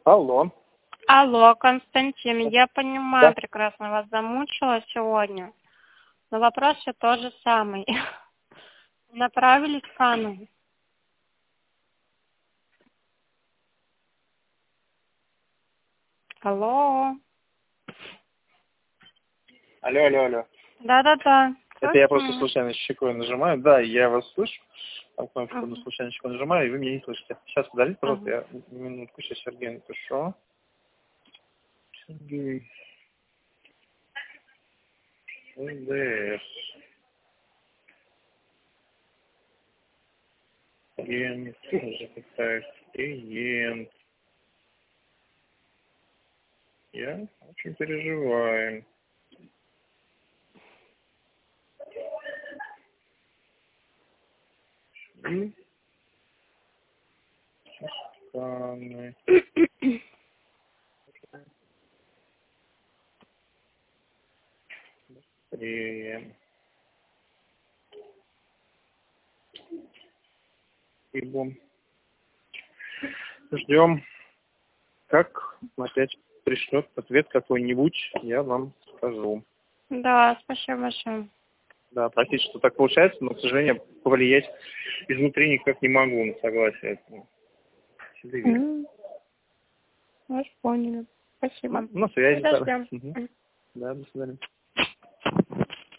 Алло. Алло, Константин, я понимаю, Да. прекрасно вас замучила сегодня, но вопрос все тот же самый. Направили сканы? Алло. Алло. Да-да-да. Это я Слышите просто меня? случайно щекой нажимаю. Да, я вас слышу. Там секунду Мгм. случайно щекой нажимаю, и вы меня не слышите. Сейчас, подождите, пожалуйста, Мгм. я минутку сейчас Сергею напишу. Сергей. ЛДС. Клиент. Клиент. Я очень переживаю. И сканы. Быстрее. Ибо ждем. Как опять пришлет ответ какой-нибудь, я вам скажу. Да, спасибо большое. Да, простите, что так получается, но, к сожалению, повлиять изнутри никак не могу на согласие. Это себе видно. Вас поняли. Ну, Спасибо. на связи тогда. Подождем. Мгм. Да, до свидания.